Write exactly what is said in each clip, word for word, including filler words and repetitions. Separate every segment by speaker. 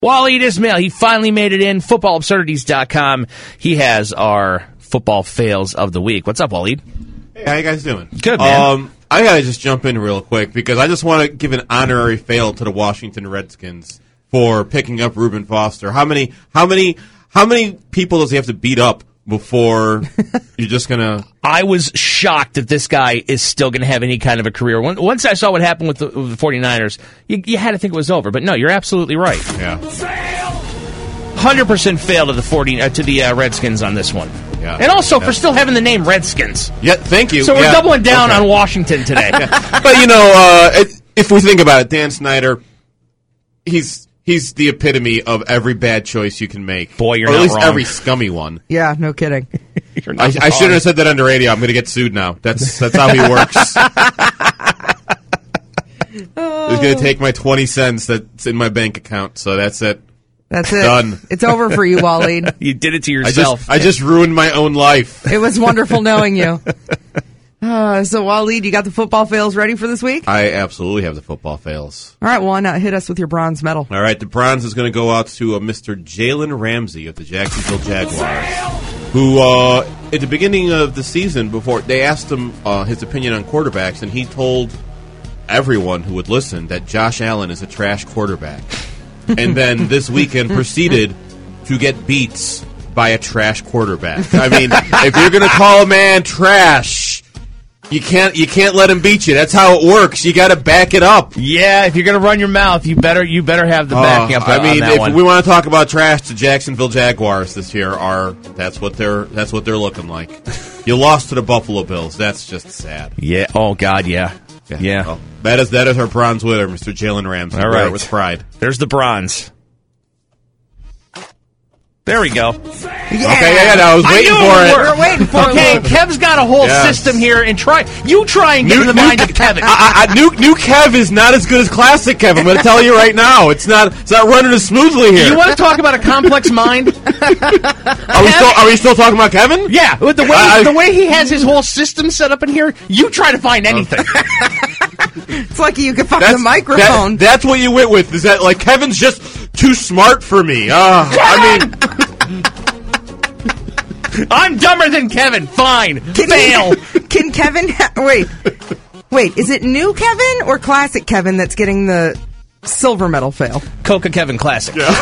Speaker 1: Waleed Ismail, he finally made it in. football absurdities dot com. He has our football fails of the week. What's up, Waleed?
Speaker 2: Hey, how you guys doing?
Speaker 1: Good, man.
Speaker 2: Um, I gotta just jump in real quick because I just want to give an honorary fail to the Washington Redskins for picking up Reuben Foster. How many, how many, how many people does he have to beat up before you're just gonna?
Speaker 1: I was shocked that this guy is still going to have any kind of a career. Once I saw what happened with the, with the 49ers, you, you had to think it was over. But no, you're absolutely right.
Speaker 2: Yeah.
Speaker 1: one hundred percent fail to the forty uh, to the uh, Redskins on this one.
Speaker 2: Yeah.
Speaker 1: And also
Speaker 2: yeah.
Speaker 1: for still having the name Redskins.
Speaker 2: Yeah, thank you.
Speaker 1: So we're
Speaker 2: yeah.
Speaker 1: doubling down
Speaker 2: okay.
Speaker 1: on Washington today.
Speaker 2: But you know, uh, it, if we think about it, Dan Snyder, he's he's the epitome of every bad choice you can make.
Speaker 1: Boy, you're
Speaker 2: or
Speaker 1: not
Speaker 2: at least
Speaker 1: wrong.
Speaker 2: every scummy one.
Speaker 3: Yeah, no kidding.
Speaker 1: You're
Speaker 2: I,
Speaker 1: not
Speaker 2: I shouldn't have said that on the radio. I'm going to get sued now. That's that's how he works.
Speaker 3: Oh.
Speaker 2: He's going to take my twenty cents that's in my bank account. So that's it.
Speaker 3: That's it.
Speaker 2: Done.
Speaker 3: It's over for you, Waleed.
Speaker 1: You did it to
Speaker 2: I
Speaker 1: yourself.
Speaker 2: just I just ruined my own life.
Speaker 3: It was wonderful knowing you. Uh, so, Waleed, you got the football fails ready for this week?
Speaker 2: I absolutely have the football fails.
Speaker 3: All right, well, why not hit us with your bronze medal?
Speaker 2: All right, the bronze is going to go out to uh, Mister Jalen Ramsey of the Jacksonville Jaguars, who uh, at the beginning of the season, before they asked him uh, his opinion on quarterbacks, and he told everyone who would listen that Josh Allen is a trash quarterback. And then this weekend proceeded to get beats by a trash quarterback. I mean, if you're going to call a man trash, you can't you can't let him beat you. That's how it works. You got to back it up.
Speaker 1: Yeah, if you're going to run your mouth, you better you better have the backing up.
Speaker 2: Uh, I
Speaker 1: on
Speaker 2: mean,
Speaker 1: that
Speaker 2: if
Speaker 1: one.
Speaker 2: we want to talk about trash, the Jacksonville Jaguars this year are that's what they're that's what they're looking like. You lost to the Buffalo Bills. That's just sad.
Speaker 1: Yeah. Oh God. Yeah. Yeah. yeah.
Speaker 2: Well, that is that is our bronze winner, Mister Jalen Ramsey.
Speaker 1: All
Speaker 2: Wear
Speaker 1: right.
Speaker 2: it with pride.
Speaker 1: There's the bronze. There we go.
Speaker 3: Yeah.
Speaker 2: Okay, yeah, yeah, I was
Speaker 1: I
Speaker 2: waiting
Speaker 1: knew
Speaker 2: for
Speaker 1: we
Speaker 2: it.
Speaker 1: were waiting for okay, it. Kev's got a whole
Speaker 2: Yes.
Speaker 1: system here, and try you try and get
Speaker 2: New,
Speaker 1: in the
Speaker 2: new,
Speaker 1: mind of Kevin.
Speaker 2: I, I, new, new Kev is not as good as classic Kev. I'm going to tell you right now. It's not. It's not running as smoothly here.
Speaker 1: You want to talk about a complex mind?
Speaker 2: Are we still? Are we still talking about Kevin?
Speaker 1: Yeah, with the way
Speaker 2: I-
Speaker 1: the way he has his whole system set up in here, you try to find anything.
Speaker 3: It's like you can find
Speaker 2: That's,
Speaker 3: the microphone.
Speaker 2: that- that's what you went with. Is that like Kevin's just too smart for me? Uh, I mean,
Speaker 1: I'm dumber than Kevin. Fine,
Speaker 3: Can
Speaker 1: fail.
Speaker 3: He, can Kevin... Ha- wait. Wait, is it new Kevin or classic Kevin that's getting the silver medal fail?
Speaker 1: Coca Kevin Classic.
Speaker 3: All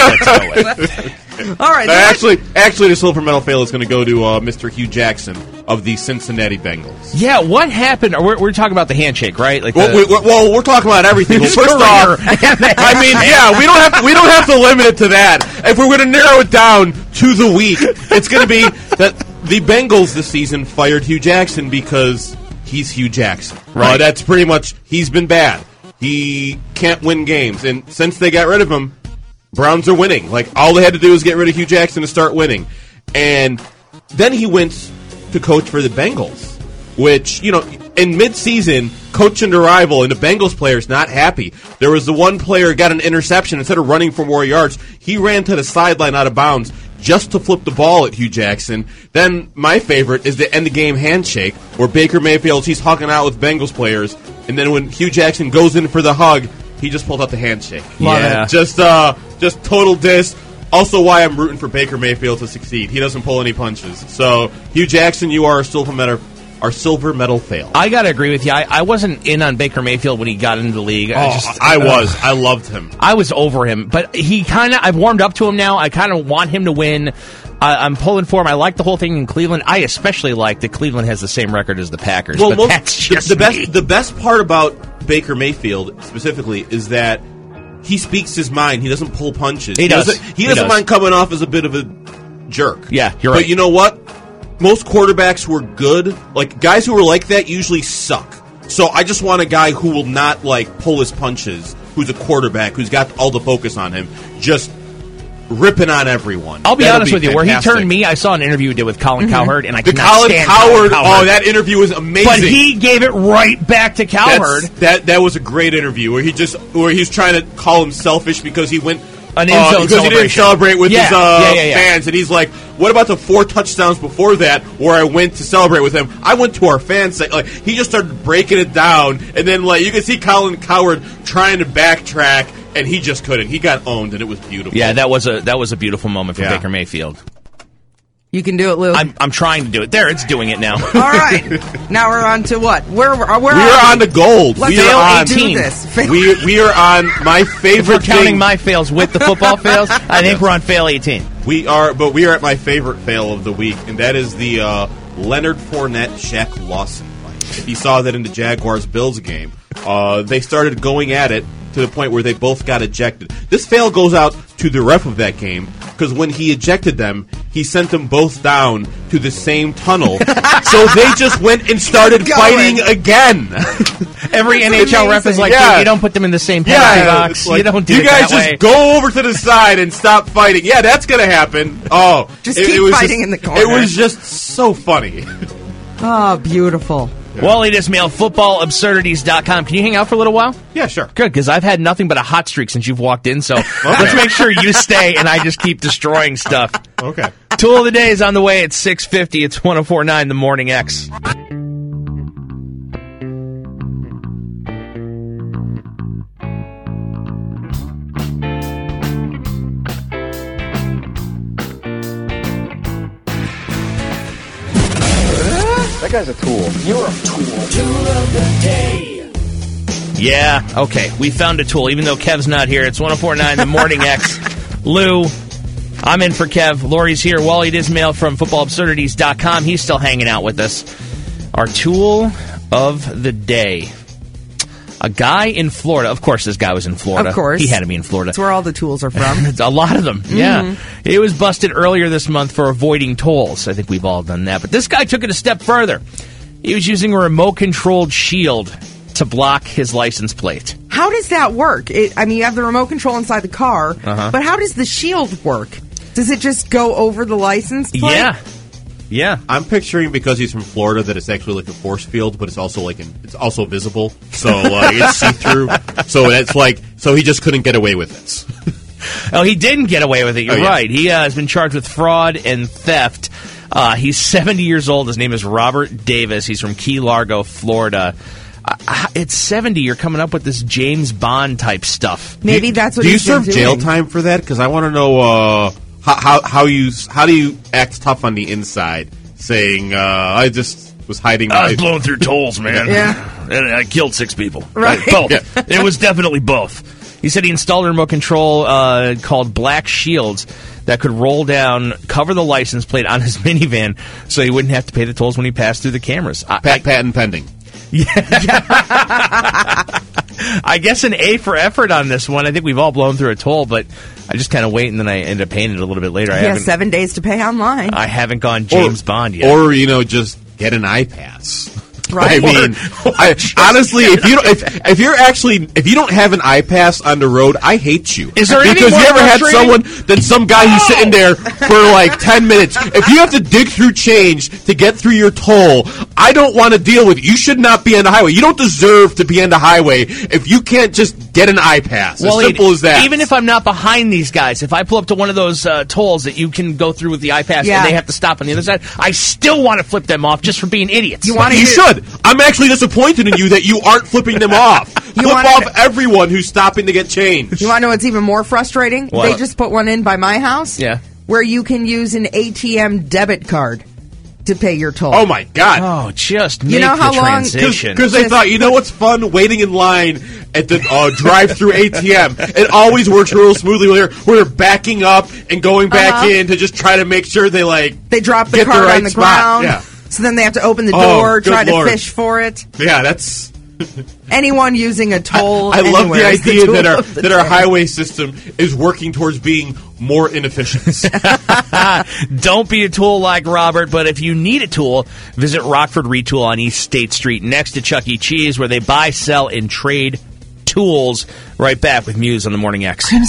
Speaker 3: right.
Speaker 2: Uh, actually, actually, the silver medal fail is going to go to uh, Mister Hugh Jackson of the Cincinnati Bengals.
Speaker 1: Yeah, what happened? We're, we're talking about the handshake, right? Like,
Speaker 2: Well,
Speaker 1: the,
Speaker 2: we, we, well, we're talking about everything. Well,
Speaker 1: His
Speaker 2: first
Speaker 1: career.
Speaker 2: off, I mean, yeah, we don't have to, we don't have to limit it to that. If we're going to narrow it down to the week, it's going to be that the Bengals this season fired Hugh Jackson because he's Hugh Jackson.
Speaker 1: Right.
Speaker 2: Uh, that's pretty much he's been bad. He can't win games, and since they got rid of him, Browns are winning. Like, all they had to do was get rid of Hugh Jackson to start winning. And then he went to coach for the Bengals, which, you know, in mid-season, coaching the rival, and the Bengals player's not happy. There was the one player got an interception. Instead of running for more yards, he ran to the sideline out of bounds just to flip the ball at Hugh Jackson. Then my favorite is the end-of-game handshake, where Baker Mayfield, he's hugging out with Bengals players, and then when Hugh Jackson goes in for the hug, he just pulled out the handshake.
Speaker 1: Yeah.
Speaker 2: Just, uh, just total diss. Also why I'm rooting for Baker Mayfield to succeed. He doesn't pull any punches. So, Hugh Jackson, you are a silver medal, our silver medal fail.
Speaker 1: I got to agree with you. I, I wasn't in on Baker Mayfield when he got into the league.
Speaker 2: Oh,
Speaker 1: I, just,
Speaker 2: I was. I loved him.
Speaker 1: I was over him, but he kind of, I've warmed up to him now. I kind of want him to win. I, I'm pulling for him. I like the whole thing in Cleveland. I especially like that Cleveland has the same record as the Packers.
Speaker 2: Well,
Speaker 1: but
Speaker 2: most,
Speaker 1: that's
Speaker 2: the,
Speaker 1: just
Speaker 2: the best.
Speaker 1: me.
Speaker 2: The best part about Baker Mayfield specifically is that he speaks his mind. He doesn't pull punches.
Speaker 1: He does.
Speaker 2: Doesn't, he
Speaker 1: He
Speaker 2: doesn't
Speaker 1: does.
Speaker 2: mind coming off as a bit of a jerk.
Speaker 1: Yeah, you're right.
Speaker 2: But you know what? Most quarterbacks who are good, like guys who are like that, usually suck. So I just want a guy who will not like pull his punches. Who's a quarterback? Who's got all the focus on him? Just ripping on everyone.
Speaker 1: I'll be
Speaker 2: That'll
Speaker 1: honest with you. Where he
Speaker 2: fantastic.
Speaker 1: turned me, I saw an interview he did with Colin Cowherd, and I
Speaker 2: The
Speaker 1: cannot
Speaker 2: Colin
Speaker 1: stand
Speaker 2: Cowherd.
Speaker 1: Colin Cowherd.
Speaker 2: Oh, that interview was amazing.
Speaker 1: But he gave it right back to Cowherd.
Speaker 2: That's, that that was a great interview where he just where he's trying to call him selfish because he went
Speaker 1: An
Speaker 2: uh,
Speaker 1: in-zone
Speaker 2: because he didn't
Speaker 1: celebration.
Speaker 2: celebrate with
Speaker 1: Yeah,
Speaker 2: his uh,
Speaker 1: yeah, yeah, yeah.
Speaker 2: fans, and he's like, "What about the four touchdowns before that where I went to celebrate with him? I went to our fans." Like he just started breaking it down, and then like you can see Colin Cowherd trying to backtrack and he just couldn't. He got owned, and it was beautiful.
Speaker 1: Yeah, that was a that was a beautiful moment for
Speaker 2: Yeah.
Speaker 1: Baker Mayfield.
Speaker 3: You can do it, Lou.
Speaker 1: I'm I'm trying to do it. There, it's doing it now.
Speaker 3: All right. Now we're on to what? Where, where
Speaker 2: we
Speaker 3: are
Speaker 2: are
Speaker 3: we?
Speaker 2: on the gold.
Speaker 3: Let's
Speaker 2: we are on.
Speaker 3: do
Speaker 1: eighteen.
Speaker 3: this. Fail-
Speaker 2: We we are on my
Speaker 1: If
Speaker 2: favorite
Speaker 1: we're counting
Speaker 2: thing.
Speaker 1: my fails with the football fails, I think we're on fail eighteen.
Speaker 2: We are, but we are at my favorite fail of the week, and that is the uh, Leonard Fournette Shaq Lawson fight. If you saw that in the Jaguars Bills game, uh, they started going at it to the point where they both got ejected. This fail goes out to the ref of that game because when he ejected them, he sent them both down to the same tunnel. So they just went and started
Speaker 3: Going.
Speaker 2: fighting again.
Speaker 1: Every N H L ref is like,
Speaker 2: Yeah.
Speaker 1: "Dude, you don't put them in the same penalty
Speaker 2: Yeah,
Speaker 1: box.
Speaker 2: it's like,
Speaker 1: you don't do
Speaker 2: you
Speaker 1: it
Speaker 2: guys
Speaker 1: that way."
Speaker 2: just go over to the side and stop fighting. Yeah, that's gonna happen. Oh,
Speaker 3: Just keep
Speaker 2: was
Speaker 3: fighting
Speaker 2: just-
Speaker 3: in the corner.
Speaker 2: It was just so funny.
Speaker 3: Oh, beautiful.
Speaker 1: Wally Dismail, football absurdities dot com. Can you hang out for a little while?
Speaker 2: Yeah, sure.
Speaker 1: Good, because I've had nothing but a hot streak since you've walked in, so let's make sure you stay and I just keep destroying stuff.
Speaker 2: Okay.
Speaker 1: Tool of the day is on the way at six fifty. It's one oh four point nine The Morning X.
Speaker 4: That guy's a tool. You're a tool.
Speaker 5: Tool of the day.
Speaker 1: Yeah, okay. We found a tool, even though Kev's not here. It's one oh four point nine The Morning X. Lou, I'm in for Kev. Lori's here. Wally Dismail from football absurdities dot com. He's still hanging out with us. Our tool of the day. A guy in Florida. Of course, this guy was in Florida.
Speaker 3: Of course.
Speaker 1: He had to be in Florida.
Speaker 3: That's where all the tools are from.
Speaker 1: A lot of them, yeah. He was busted earlier this month for avoiding tolls. I think we've all done that. But this guy took it a step further. He was using a remote-controlled shield to block his license plate.
Speaker 3: How does that work? It, I mean, you have the remote control inside the car,
Speaker 1: Uh-huh.
Speaker 3: but how does the shield work? Does it just go over the license plate?
Speaker 1: Yeah. Yeah.
Speaker 2: I'm picturing because he's from Florida that it's actually like a force field, but it's also like an, it's also visible, so uh, it's see through. So it's like so he just couldn't get away with it.
Speaker 1: Oh, he didn't get away with it. You're
Speaker 2: Oh, yeah.
Speaker 1: right. He uh, has been charged with fraud and theft. Uh, he's seventy years old. His name is Robert Davis. He's from Key Largo, Florida. Uh, at seventy, you're coming up with this James Bond type stuff.
Speaker 3: Maybe that's what
Speaker 2: Do you
Speaker 3: he's been
Speaker 2: serve jail
Speaker 3: doing.
Speaker 2: time for that? Because I want to know uh, how, how how you how do you act tough on the inside, saying uh, I just was hiding.
Speaker 1: I was
Speaker 2: my...
Speaker 1: blowing through tolls, man.
Speaker 3: Yeah.
Speaker 1: And I killed six people.
Speaker 3: Right.
Speaker 1: Both. It was definitely both. He said he installed a remote control uh, called Black Shields that could roll down, cover the license plate on his minivan so he wouldn't have to pay the tolls when he passed through the cameras. I,
Speaker 2: Pat, patent pending.
Speaker 1: I guess an A for effort on this one. I think we've all blown through a toll, but I just kind of wait and then I end up paying it a little bit later. I
Speaker 3: He
Speaker 1: haven't,
Speaker 3: has seven days to pay online.
Speaker 1: I haven't gone James
Speaker 2: or,
Speaker 1: Bond yet.
Speaker 2: Or you know, just get an iPass.
Speaker 3: Right.
Speaker 2: I mean, I, honestly, if you don't, if, if you're actually if you don't have an iPass on the road, I hate you.
Speaker 1: Is there any
Speaker 2: because
Speaker 1: more
Speaker 2: you ever had
Speaker 1: frustrating?
Speaker 2: someone than some guy who's sitting there for like ten minutes? If you have to dig through change to get through your toll, I don't want to deal with it. You should not be on the highway. You don't deserve to be on the highway if you can't just get an iPass.
Speaker 1: Well,
Speaker 2: as simple
Speaker 1: it-
Speaker 2: as that.
Speaker 1: Even if I'm not behind these guys, if I pull up to one of those uh, tolls that you can go through with the iPass
Speaker 3: Yeah.
Speaker 1: and they have to stop on the other side, I still want to flip them off just for being idiots.
Speaker 3: You wanna
Speaker 2: you
Speaker 3: hear-
Speaker 2: should. I'm actually disappointed in you that you aren't flipping them off. Flip
Speaker 3: wanna-
Speaker 2: off everyone who's stopping to get change.
Speaker 3: You want to know what's even more frustrating?
Speaker 1: What?
Speaker 3: They just put one in by my house.
Speaker 1: Yeah.
Speaker 3: Where you can use an A T M debit card to pay your toll.
Speaker 2: Oh my god.
Speaker 1: Oh, just make
Speaker 3: You know how
Speaker 1: the
Speaker 3: long-
Speaker 1: transition.
Speaker 2: Because they
Speaker 3: Just-
Speaker 2: thought, you know what's fun? Waiting in line at the uh, drive-through A T M. It always works real smoothly when they're, when they're backing up and going back
Speaker 3: Uh-huh.
Speaker 2: in to just try to make sure they like
Speaker 3: They drop the
Speaker 2: get
Speaker 3: card
Speaker 2: right
Speaker 3: on the
Speaker 2: spot.
Speaker 3: ground.
Speaker 2: Yeah,
Speaker 3: So then they have to open the
Speaker 2: Oh,
Speaker 3: door,
Speaker 2: good
Speaker 3: try
Speaker 2: Lord.
Speaker 3: to fish for it.
Speaker 2: yeah. That's.
Speaker 3: Anyone using a toll
Speaker 2: I love
Speaker 3: anywhere
Speaker 2: the
Speaker 3: is
Speaker 2: idea
Speaker 3: tool
Speaker 2: that our
Speaker 3: of the
Speaker 2: that our
Speaker 3: day.
Speaker 2: highway system is working towards being more inefficient.
Speaker 1: Don't be a tool like Robert, but if you need a tool, visit Rockford Retool on East State Street next to Chuck E. Cheese, where they buy, sell, and trade tools. Right back with Muse on the Morning X.